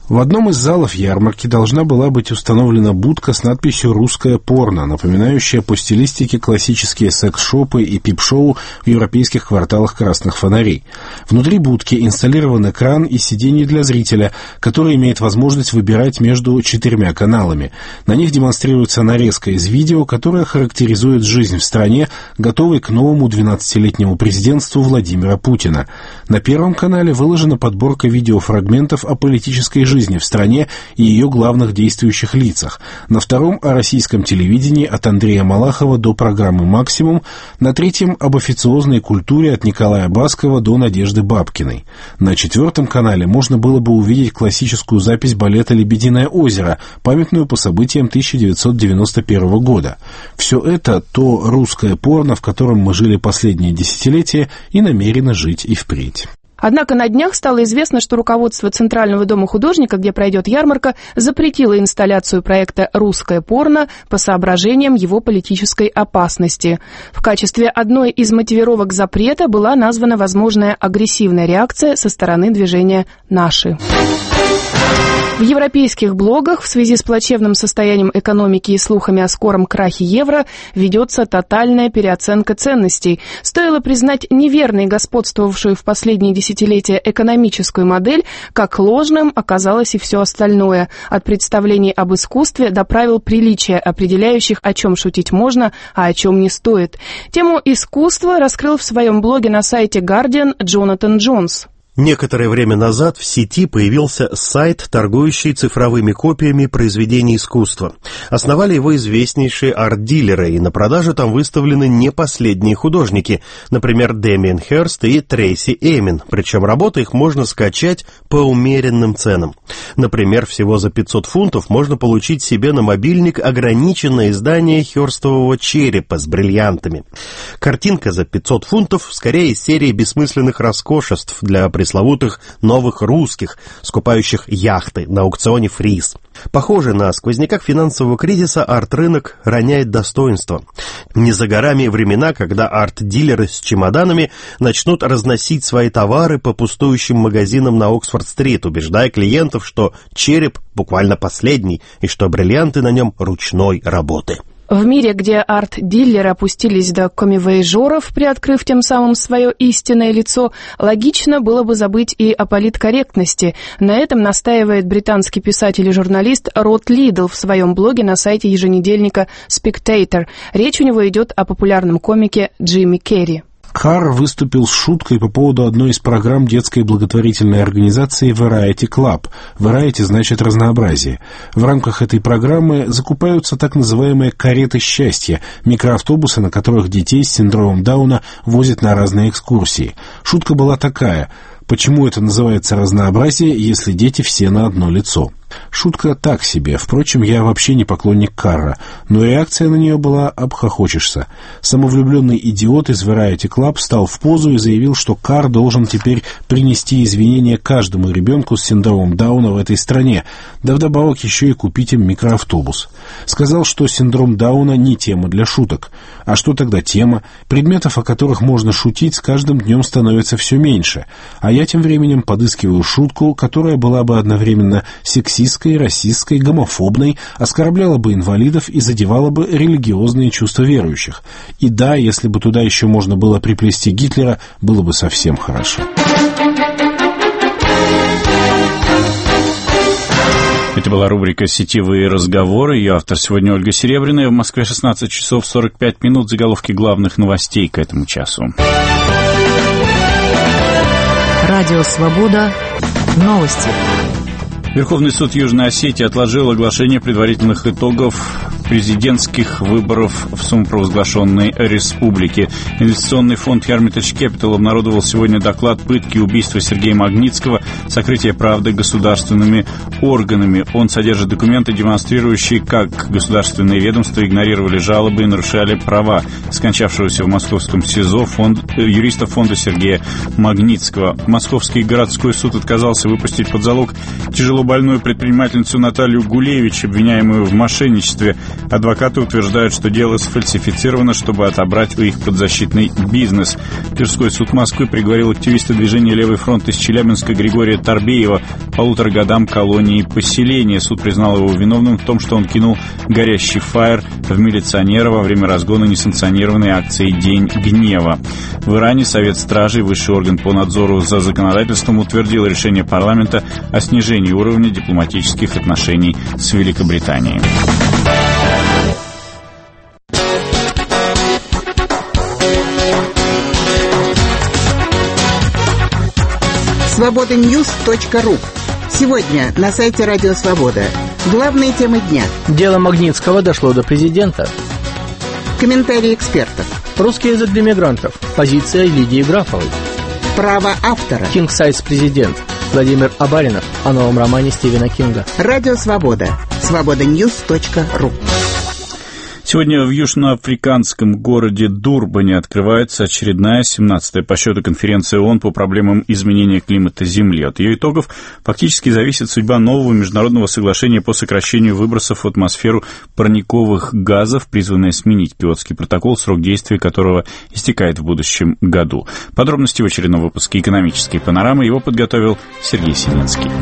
В одном из залов ярмарки должна была быть установлена будка с надписью «Русское порно», напоминающая по стилистике классические секс-шопы и пип-шоу в европейских кварталах красных фонарей. Внутри будки инсталлирован экран и сиденье для зрителя, который имеет возможность выбирать между четырьмя каналами. На них демонстрируется нарезка из видео, которая характеризует жизнь в стране, готовой к новому двенадцатилетнему президентству Владимира Путина. На Первом канале выложена подборка видеофрагментов о политической жизни в стране и ее главных действующих лицах. На Втором — о российском телевидении от Андрея Малахова до программы «Максимум». На Третьем — об официозной культуре от Николая Баскова до Надежды Бабкиной. На Четвертом канале можно было бы увидеть классическую запись балета «Лебединое озеро», памятную по событиям тысяча девятьсот девяносто первого года. Все это то русское порно, в котором мы жили последние десятилетия и намерены жить и впредь. Однако на днях стало известно, что руководство Центрального дома художника, где пройдет ярмарка, запретило инсталляцию проекта «Русское порно» по соображениям его политической опасности. В качестве одной из мотивировок запрета была названа возможная агрессивная реакция со стороны движения «Наши». В европейских блогах в связи с плачевным состоянием экономики и слухами о скором крахе евро ведется тотальная переоценка ценностей. Стоило признать неверной господствовавшую в последние десятилетия экономическую модель, как ложным оказалось и все остальное. От представлений об искусстве до правил приличия, определяющих, о чем шутить можно, а о чем не стоит. Тему искусства раскрыл в своем блоге на сайте Guardian Джонатан Джонс. Некоторое время назад в сети появился сайт, торгующий цифровыми копиями произведений искусства. Основали его известнейшие арт-дилеры, и на продажу там выставлены не последние художники, например, Дэмиан Хёрст и Трейси Эмин, причем работы их можно скачать по умеренным ценам. Например, всего за пятьсот фунтов можно получить себе на мобильник ограниченное издание хёрстового черепа с бриллиантами. Картинка за пятьсот фунтов скорее из серии бессмысленных роскошеств для пресловутых новых русских, скупающих яхты на аукционе «Фриз». Похоже, на сквозняках финансового кризиса арт-рынок роняет достоинство. Не за горами времена, когда арт-дилеры с чемоданами начнут разносить свои товары по пустующим магазинам на Оксфорд-стрит, убеждая клиентов, что череп буквально последний и что бриллианты на нем ручной работы. В мире, где арт-дилеры опустились до коммивояжеров, приоткрыв тем самым свое истинное лицо, логично было бы забыть и о политкорректности. На этом настаивает британский писатель и журналист Род Лидл в своем блоге на сайте еженедельника Spectator. Речь у него идет о популярном комике Джимми Керри. Карр выступил с шуткой по поводу одной из программ детской благотворительной организации Variety Club. Variety значит разнообразие. В рамках этой программы закупаются так называемые кареты счастья, микроавтобусы, на которых детей с синдромом Дауна возят на разные экскурсии. Шутка была такая: почему это называется разнообразие, если дети все на одно лицо? Шутка так себе. Впрочем, я вообще не поклонник Карра, но реакция на нее была «обхохочешься». Самовлюбленный идиот из Variety Club встал в позу и заявил, что Карр должен теперь принести извинения каждому ребенку с синдромом Дауна в этой стране, да вдобавок еще и купить им микроавтобус. Сказал, что синдром Дауна не тема для шуток. А что тогда тема? Предметов, о которых можно шутить, с каждым днем становится все меньше. А я тем временем подыскиваю шутку, которая была бы одновременно сексистской, расистской, гомофобной, оскорбляла бы инвалидов и задевала бы религиозные чувства верующих. И да, если бы туда еще можно было приплести Гитлера, было бы совсем хорошо. Это была рубрика «Сетевые разговоры». Ее автор сегодня Ольга Серебряная. В Москве шестнадцать часов сорок пять минут. Заголовки главных новостей к этому часу. Радио «Свобода». Новости. Верховный суд Южной Осетии отложил оглашение предварительных итогов президентских выборов в самопровозглашенной республике. Инвестиционный фонд Hermitage Capital обнародовал сегодня доклад «Пытки и убийства Сергея Магнитского. Сокрытие правды государственными органами». Он содержит документы, демонстрирующие, как государственные ведомства игнорировали жалобы и нарушали права скончавшегося в московском СИЗО фонд, юриста фонда Сергея Магнитского. Московский городской суд отказался выпустить под залог тяжело тяжелобольную предпринимательницу Наталью Гулевич, обвиняемую в мошенничестве. Адвокаты утверждают, что дело сфальсифицировано, чтобы отобрать у их подзащитный бизнес. Тверской суд Москвы приговорил активиста движения «Левый фронт» из Челябинска Григория Торбеева к полутора годам колонии поселения. Суд признал его виновным в том, что он кинул горящий фаер в милиционера во время разгона несанкционированной акции «День гнева». В Иране Совет стражей, высший орган по надзору за законодательством, утвердил решение парламента о снижении уровня дипломатических отношений с Великобританией. свобода ньюс точка ру. Сегодня на сайте Радио Свобода. Главные темы дня. Дело Магнитского дошло до президента. Комментарии экспертов. Русский язык для мигрантов. Позиция Лидии Графовой. Право автора. Кинг-сайз президент. Владимир Абаринов о новом романе Стивена Кинга. Радио Свобода. свобода ньюс точка ру. Сегодня в южноафриканском городе Дурбане открывается очередная семнадцатая по счету конференция ООН по проблемам изменения климата Земли. От ее итогов фактически зависит судьба нового международного соглашения по сокращению выбросов в атмосферу парниковых газов, призванное сменить Киотский протокол, срок действия которого истекает в будущем году. Подробности в очередном выпуске «Экономической панорамы». Его подготовил Сергей Синенский.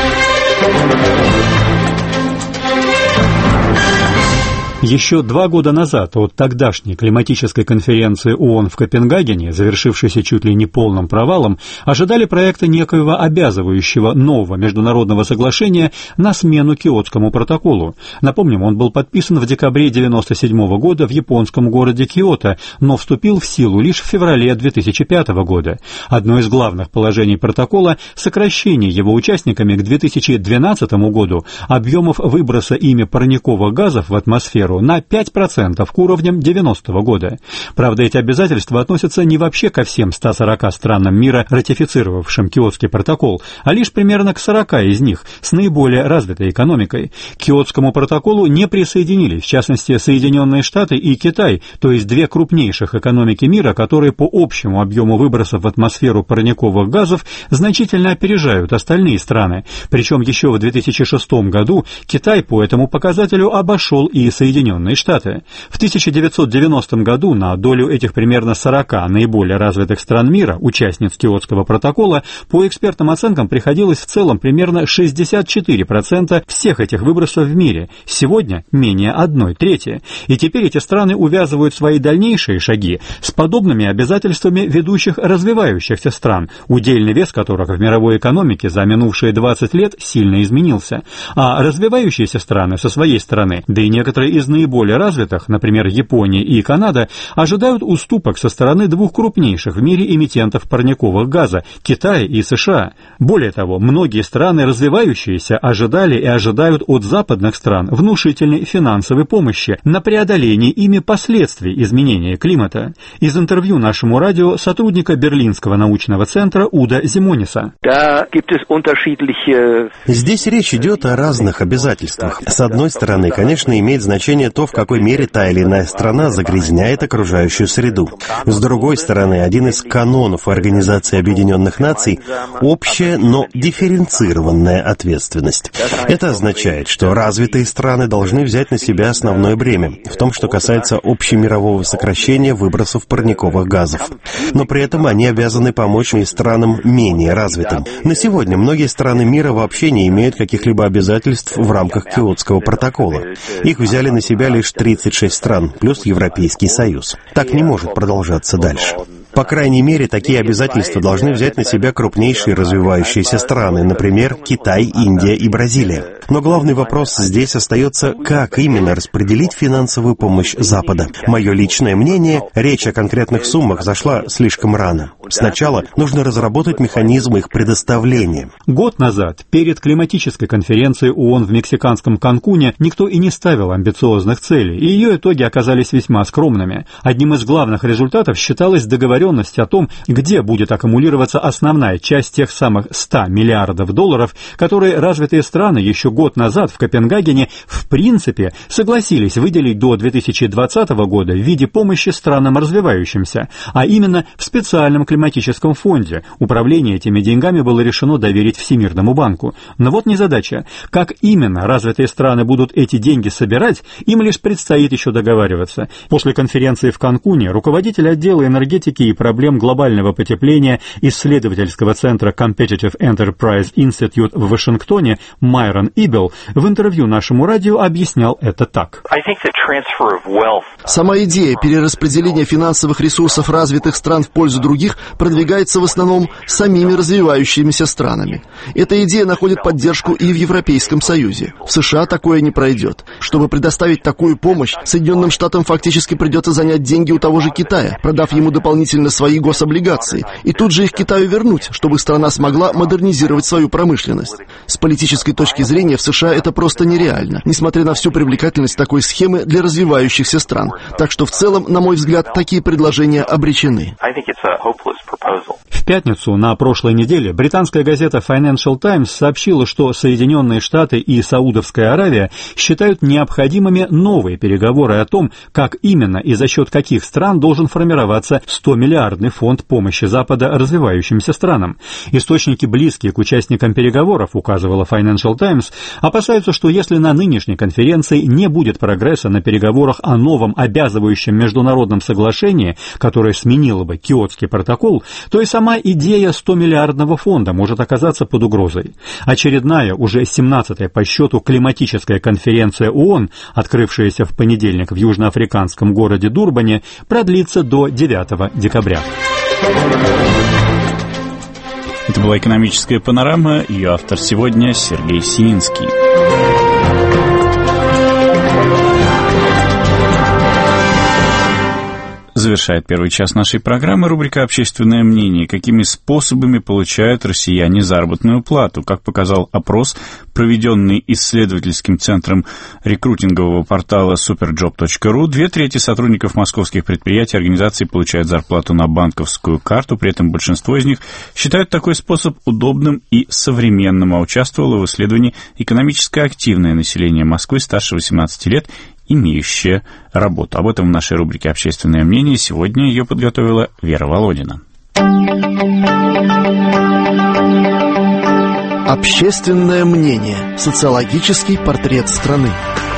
Еще два года назад от тогдашней климатической конференции ООН в Копенгагене, завершившейся чуть ли не полным провалом, ожидали проекта некоего обязывающего нового международного соглашения на смену Киотскому протоколу. Напомним, он был подписан в декабре девяносто седьмого года в японском городе Киото, но вступил в силу лишь в феврале две тысячи пятого года. Одно из главных положений протокола – сокращение его участниками к две тысячи двенадцатому году объемов выброса ими парниковых газов в атмосферу на пять процентов к уровням девяностого года. Правда, эти обязательства относятся не вообще ко всем ста сорока странам мира, ратифицировавшим Киотский протокол, а лишь примерно к сорока из них с наиболее развитой экономикой. К Киотскому протоколу не присоединились, в частности, Соединенные Штаты и Китай, то есть две крупнейших экономики мира, которые по общему объему выбросов в атмосферу парниковых газов значительно опережают остальные страны. Причем еще в две тысячи шестом году Китай по этому показателю обошел и Соединенные Штаты. В тысяча девятьсот девяностом году на долю этих примерно сорока наиболее развитых стран мира, участниц Киотского протокола, по экспертным оценкам приходилось в целом примерно шестьдесят четыре процента всех этих выбросов в мире. Сегодня менее одной трети. И теперь эти страны увязывают свои дальнейшие шаги с подобными обязательствами ведущих развивающихся стран, удельный вес которых в мировой экономике за минувшие двадцать лет сильно изменился. А развивающиеся страны со своей стороны, да и некоторые из наиболее развитых, например, Япония и Канада, ожидают уступок со стороны двух крупнейших в мире эмитентов парниковых газа – Китая и США. Более того, многие страны развивающиеся ожидали и ожидают от западных стран внушительной финансовой помощи на преодоление ими последствий изменения климата. Из интервью нашему радио сотрудника Берлинского научного центра Уда Зимониса. Здесь речь идет о разных обязательствах. С одной стороны, конечно, имеет значение то, в какой мере та или иная страна загрязняет окружающую среду. С другой стороны, один из канонов Организации Объединенных Наций – общая, но дифференцированная ответственность. Это означает, что развитые страны должны взять на себя основное бремя в том, что касается общемирового сокращения выбросов парниковых газов. Но при этом они обязаны помочь и странам менее развитым. На сегодня многие страны мира вообще не имеют каких-либо обязательств в рамках Киотского протокола. Их взяли на себя лишь тридцать шесть стран, плюс Европейский Союз. Так не может продолжаться дальше. По крайней мере, такие обязательства должны взять на себя крупнейшие развивающиеся страны, например, Китай, Индия и Бразилия. Но главный вопрос здесь остается, как именно распределить финансовую помощь Запада. Мое личное мнение, речь о конкретных суммах зашла слишком рано. Сначала нужно разработать механизм их предоставления. Год назад, перед климатической конференцией ООН в мексиканском Канкуне, никто и не ставил амбициозных целей, и ее итоги оказались весьма скромными. Одним из главных результатов считалась договоренность о том, где будет аккумулироваться основная часть тех самых ста миллиардов долларов, которые развитые страны еще год назад в Копенгагене в принципе согласились выделить до две тысячи двадцатого года в виде помощи странам развивающимся, а именно в специальном климатическом фонде. Управление этими деньгами было решено доверить Всемирному банку. Но вот незадача. Как именно развитые страны будут эти деньги собирать, им лишь предстоит еще договариваться. После конференции в Канкуне руководитель отдела энергетики и проблем глобального потепления исследовательского центра Competitive Enterprise Institute в Вашингтоне Майрон Ибел в интервью нашему радио объяснял это так. Сама идея перераспределения финансовых ресурсов развитых стран в пользу других продвигается в основном самими развивающимися странами. Эта идея находит поддержку и в Европейском Союзе. В США такое не пройдет. Чтобы предоставить такую помощь, Соединенным Штатам фактически придется занять деньги у того же Китая, продав ему дополнительно свои гособлигации, и тут же их Китаю вернуть, чтобы страна смогла модернизировать свою промышленность. С политической точки зрения в США это просто нереально, несмотря на всю привлекательность такой схемы для развивающихся стран. Так что в целом, на мой взгляд, такие предложения обречены. В пятницу на прошлой неделе британская газета Financial Times сообщила, что Соединенные Штаты и Саудовская Аравия считают необходимыми новые переговоры о том, как именно и за счет каких стран должен формироваться сто-миллиардный фонд помощи Запада развивающимся странам. Источники, близкие к участникам переговоров, указывала Financial Times, опасаются, что если на нынешней конференции не будет прогресса на переговорах о новом обязывающем международном соглашении, которое сменило бы Киотский протокол, то и сама идея сто-миллиардного фонда может оказаться под угрозой. Очередная, уже семнадцатая по счету климатическая конференция ООН, открывшаяся в понедельник в южноафриканском городе Дурбане, продлится до девятого декабря. Это была экономическая панорама, ее автор сегодня Сергей Сининский. Завершает первый час нашей программы рубрика «Общественное мнение». Какими способами получают россияне заработную плату? Как показал опрос, проведенный исследовательским центром рекрутингового портала суперджоп точка ру, две трети сотрудников московских предприятий и организаций получают зарплату на банковскую карту. При этом большинство из них считают такой способ удобным и современным. А участвовало в исследовании экономически активное население Москвы старше восемнадцати лет, имеющие работу. Об этом в нашей рубрике «Общественное мнение». Сегодня ее подготовила Вера Володина. Общественное мнение. Социологический портрет страны.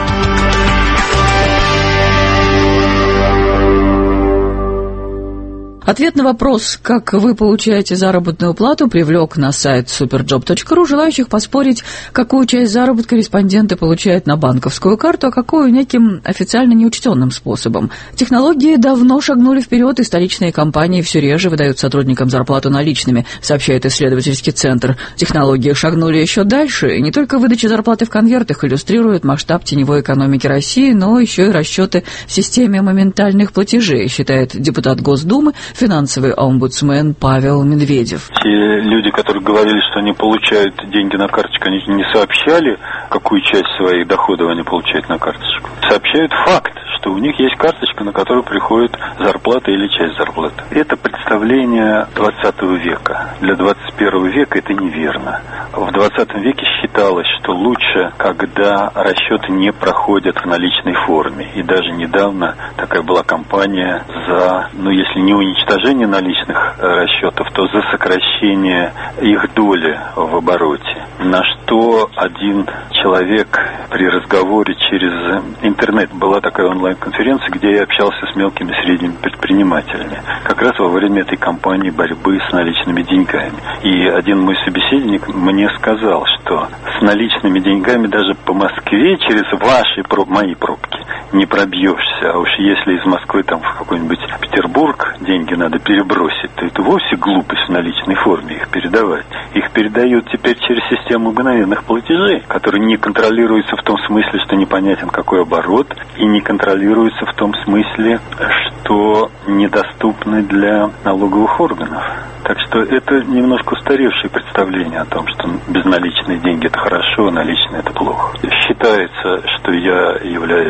Ответ на вопрос, как вы получаете заработную плату, привлек на сайт суперджоп точка ру желающих поспорить, какую часть заработка респонденты получают на банковскую карту, а какую неким официально неучтенным способом. Технологии давно шагнули вперед, и столичные компании все реже выдают сотрудникам зарплату наличными, сообщает исследовательский центр. Технологии шагнули еще дальше, и не только выдача зарплаты в конвертах иллюстрирует масштаб теневой экономики России, но еще и расчеты в системе моментальных платежей, считает депутат Госдумы, финансовый омбудсмен Павел Медведев. Те люди, которые говорили, что они получают деньги на карточку, они не сообщали, какую часть своих доходов они получают на карточку. Сообщают факт, что у них есть карточка, на которую приходит зарплата или часть зарплаты. Это представление двадцатого века. Для двадцать первого века это неверно. В двадцатом веке считалось, что лучше, когда расчеты не проходят в наличной форме. И даже недавно такая была кампания за, ну если не уничтожение наличных расчетов, то за сокращение их доли в обороте. На что один человек при разговоре через интернет, была такая онлайн-конференция, где я общался с мелкими и средними предпринимателями, как раз во время этой кампании борьбы с наличными деньгами. И один мой собеседник мне сказал, что с наличными деньгами даже по Москве через ваши, мои пробки не пробьешься. А уж если из Москвы там в какой-нибудь Петербург деньги надо перебросить, то это вовсе глупость в наличной форме их передавать. Их передают теперь через систему мгновенных платежей, которые не контролируются в том смысле, что непонятен какой оборот, и не контролируются в том смысле, что недоступны для налоговых органов. Так что это немножко устаревшее представление о том, что безналичные деньги – это хорошо, а наличные – это плохо. Считается, что я являюсь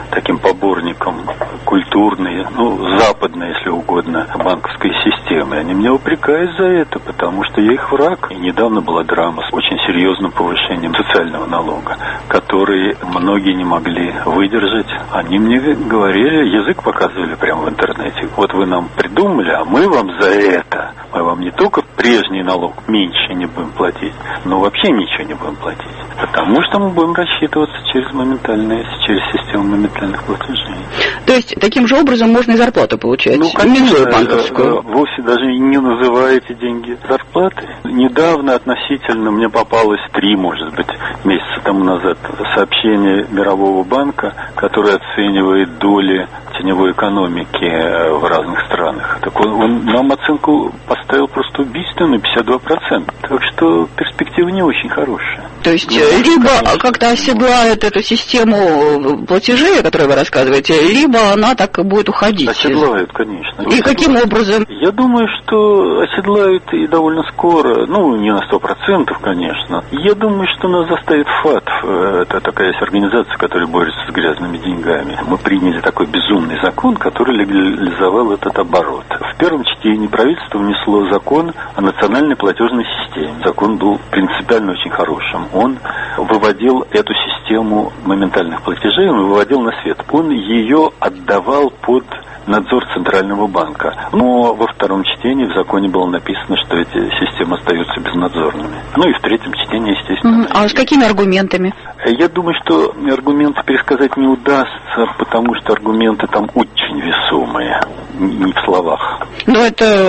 таким поборником культурной, ну, западной, если угодно, банковской системы. Они меня упрекают за это, потому что я их враг. И недавно была драма с очень серьезным повышением социального налога, который многие не могли выдержать. Они мне говорили, язык показывали прямо в интернете. Вот вы нам придумали, а мы вам за это. Мы вам не только прежний налог меньше не будем платить, но вообще ничего не будем платить. Потому что мы будем рассчитываться через моментальные, через систему моментальных платежей. То есть, таким же образом можно и зарплату получать? Ну, конечно, банковскую. Вовсе даже не называя эти деньги зарплатой. Недавно относительно мне попалось три, может быть, месяца тому назад сообщение Мирового банка, которое оценивает доли теневой экономики в разных странах. Так он, он нам оценку поставил просто убийственную, пятьдесят два процента. Так что перспектива не очень хорошая. То есть, ну, либо конечно, как-то оседлает эту систему платежей, о которой вы рассказываете, либо она так и будет уходить. Оседлают, конечно. И каким образом? Я думаю, что оседлают и довольно скоро, ну, не на сто процентов, конечно. Я думаю, что нас заставит ФАТФ, это такая есть организация, которая борется с грязными деньгами. Мы приняли такой безумный закон, который легализовал этот оборот. В первом чтении правительство внесло закон о национальной платежной системе. Закон был принципиально очень хорошим. Он выводил эту систему моментальных платежей, он выводил на свет. Он ее отдавал под надзор Центрального банка. Но во втором чтении в законе было написано, что эти системы остаются безнадзорными. Ну и в третьем чтении, естественно. Uh-huh. А с какими аргументами? Я думаю, что аргументы пересказать не удастся, потому что аргументы там очень весомые, не в словах. Но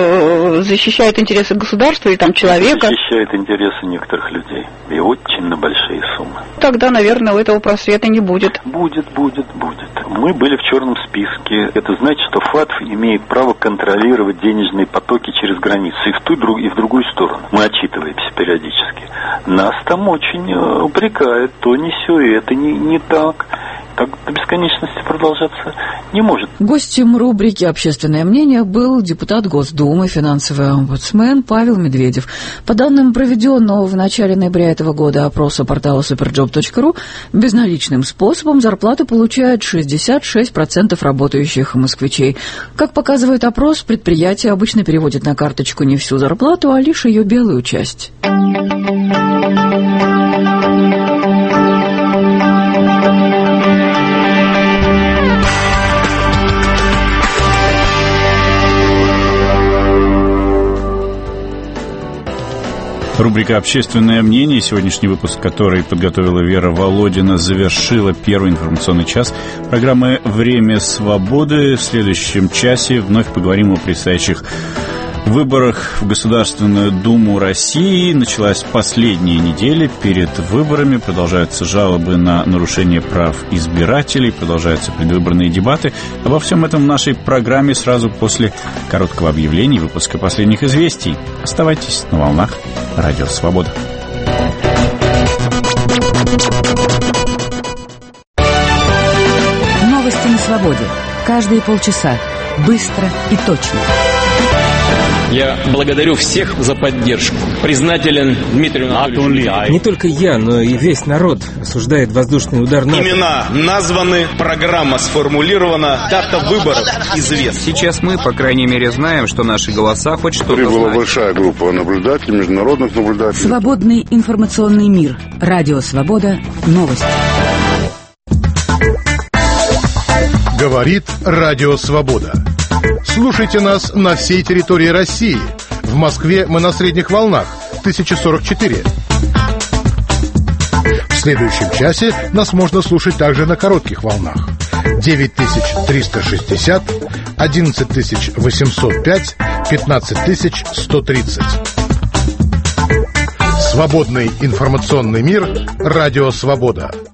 это защищает интересы государства и там человека? Защищает интересы некоторых людей. И очень на большие суммы. Тогда, наверное, у этого просвета не будет. Будет, будет, будет. Мы были в черном списке. Это значит, что ФАТФ имеет право контролировать денежные потоки через границу и в ту, и в другую сторону. Мы отчитываемся периодически. Нас там очень упрекают, то не все, это не, не так. Так до бесконечности продолжаться не может. Гостем рубрики «Общественное мнение» был депутат Госдумы, финансовый омбудсмен Павел Медведев. По данным проведенного в начале ноября этого года опроса портала суперджоп точка ру, безналичным способом зарплату получают шестьдесят шесть процентов работающих москвичей. Как показывает опрос, предприятие обычно переводит на карточку не всю зарплату, а лишь ее белую часть. Рубрика «Общественное мнение», сегодняшний выпуск которой подготовила Вера Володина, завершила первый информационный час программы «Время свободы». В следующем часе вновь поговорим о предстоящих выборах в Государственную Думу России. Началась последняя неделя перед выборами, продолжаются жалобы на нарушение прав избирателей, продолжаются предвыборные дебаты. Обо всем этом в нашей программе сразу после короткого объявления и выпуска последних известий. Оставайтесь на волнах Радио Свобода. Новости на свободе. Каждые полчаса. Быстро и точно. Я благодарю всех за поддержку. Признателен Дмитрию Анатольевичу. Не только я, но и весь народ осуждает воздушный удар НАТО. Имена названы, программа сформулирована, дата выборов известна. Сейчас мы, по крайней мере, знаем, что наши голоса хоть что-то Прибыла значат. Большая группа наблюдателей, международных наблюдателей. Свободный информационный мир. Радио Свобода. Новости. Говорит Радио Свобода. Слушайте нас на всей территории России. В Москве мы на средних волнах тысяча сорок четыре. В следующем часе нас можно слушать также на коротких волнах. девять тысяч триста шестьдесят, одиннадцать тысяч восемьсот пять, пятнадцать тысяч сто тридцать. Свободный информационный мир. Радио Свобода.